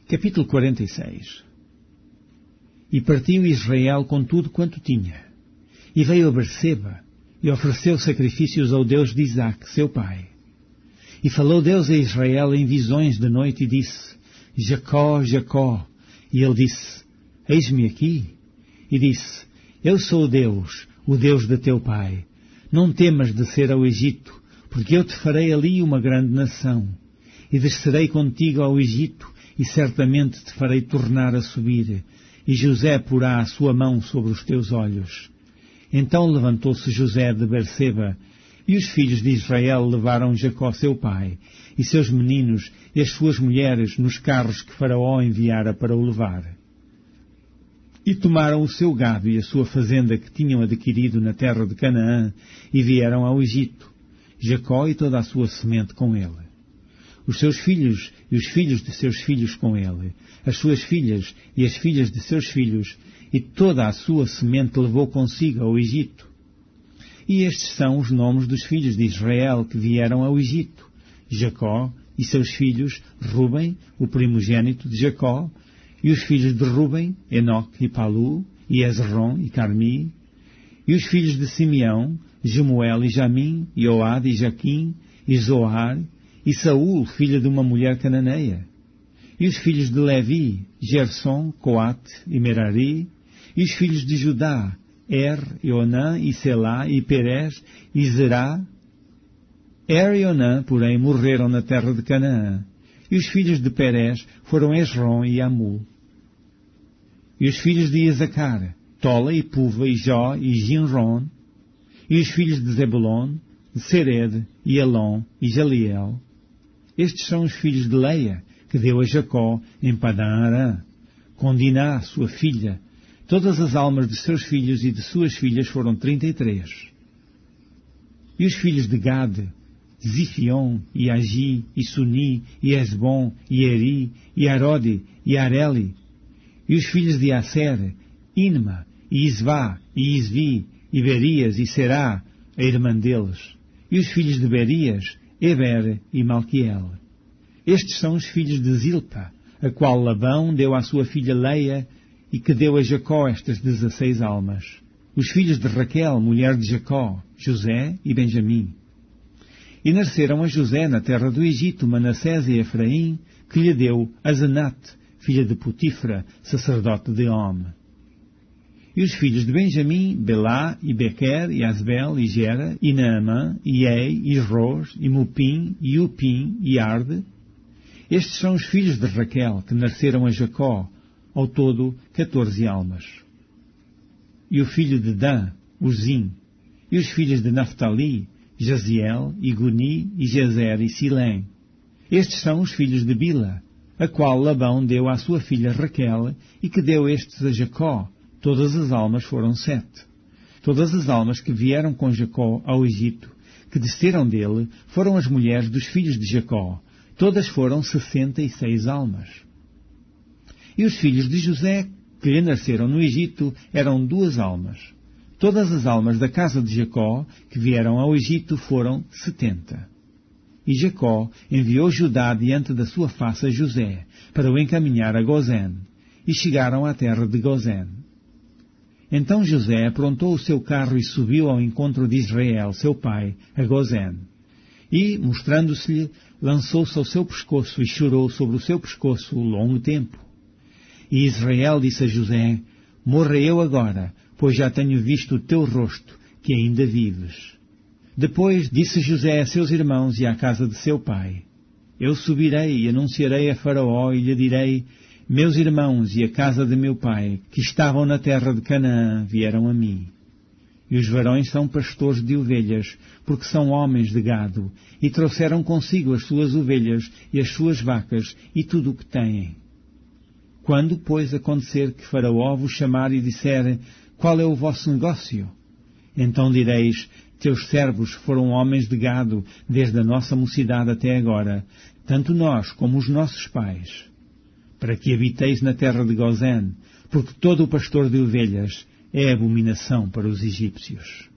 Capítulo 46. E partiu Israel com tudo quanto tinha, e veio a Berseba, e ofereceu sacrifícios ao Deus de Isaque, seu pai. E falou Deus a Israel em visões de noite, e disse: Jacó, Jacó. E ele disse: Eis-me aqui. E disse: Eu sou o Deus de teu pai. Não temas descer ao Egito, porque eu te farei ali uma grande nação. E descerei contigo ao Egito, e certamente te farei tornar a subir, e José porá a sua mão sobre os teus olhos. Então levantou-se José de Berseba, e os filhos de Israel levaram Jacó seu pai, e seus meninos, e as suas mulheres, nos carros que Faraó enviara para o levar. E tomaram o seu gado e a sua fazenda que tinham adquirido na terra de Canaã, e vieram ao Egito, Jacó e toda a sua semente com ele. Os seus filhos e os filhos de seus filhos com ele, as suas filhas e as filhas de seus filhos, e toda a sua semente levou consigo ao Egito. E estes são os nomes dos filhos de Israel que vieram ao Egito: Jacó e seus filhos, Rúben, o primogênito de Jacó, e os filhos de Rúben, Enoque e Palu, e Ezron e Carmi, e os filhos de Simeão, Jemuel e Jamim, e Oade e Jaquim, e Zoar, e Saúl, filho de uma mulher cananeia. E os filhos de Levi, Gerson, Coate e Merari, e os filhos de Judá, e Onã, e Selá, e Perez, e Zerá. E Onã, porém, morreram na terra de Canaã. E os filhos de Perez foram Esrom e Amul. E os filhos de Isacar, Tola e Puva e Jó e Ginron. E os filhos de Zebulon, de Sered e Elon e Jaliel. Estes são os filhos de Leia, que deu a Jacó em Padã-Arã, com Diná, sua filha. Todas as almas de seus filhos e de suas filhas foram 33. E os filhos de Gade, Zifion, e Agi, e Suni, e Esbom, e Eri, e Arode, e Areli. E os filhos de Aser, Inma, e Isvá, e Isvi, e Berias, e Será, a irmã deles. E os filhos de Berias, Eber e Malquiel. Estes são os filhos de Zilpa, a qual Labão deu à sua filha Leia, e que deu a Jacó estas 16 almas. Os filhos de Raquel, mulher de Jacó, José e Benjamim. E nasceram a José na terra do Egito Manassés e Efraim, que lhe deu Asenat, filha de Potifra, sacerdote de Om. E os filhos de Benjamim, Belá, e Bequer, e Asbel, e Gera, e Naamã, e Ei, e Ros, e Mupim, e Upim, e Arde. Estes são os filhos de Raquel, que nasceram a Jacó, ao todo 14 almas. E o filho de Dan, Uzim. E os filhos de Naphtali, Jaziel, e Guni, e Jezer, e Silém. Estes são os filhos de Bila, a qual Labão deu à sua filha Raquel, e que deu estes a Jacó. Todas as almas foram 7. Todas as almas que vieram com Jacó ao Egito, que desceram dele, foram as mulheres dos filhos de Jacó. Todas foram 66 almas. E os filhos de José, que lhe nasceram no Egito, eram 2 almas. Todas as almas da casa de Jacó, que vieram ao Egito, foram 70. E Jacó enviou Judá diante da sua face a José, para o encaminhar a Gozém. E chegaram à terra de Gozém. Então José aprontou o seu carro e subiu ao encontro de Israel, seu pai, a Gozém. E, mostrando-se-lhe, lançou-se ao seu pescoço e chorou sobre o seu pescoço longo tempo. E Israel disse a José: Morra eu agora, pois já tenho visto o teu rosto, que ainda vives. Depois disse José a seus irmãos e à casa de seu pai: Eu subirei e anunciarei a Faraó e lhe direi: Meus irmãos e a casa de meu pai, que estavam na terra de Canaã, vieram a mim. E os varões são pastores de ovelhas, porque são homens de gado, e trouxeram consigo as suas ovelhas e as suas vacas e tudo o que têm. Quando, pois, acontecer que Faraó vos chamar e disser: Qual é o vosso negócio? Então direis: Teus servos foram homens de gado, desde a nossa mocidade até agora, tanto nós como os nossos pais. Para que habiteis na terra de Gozém, porque todo o pastor de ovelhas é abominação para os egípcios.